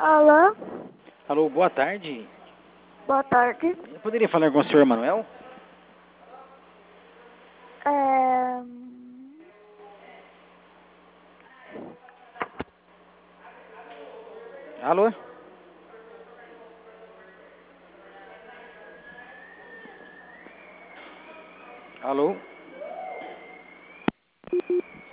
Alô? Alô, boa tarde. Boa tarde. Eu poderia falar com o senhor Manuel? É... Alô? Alô?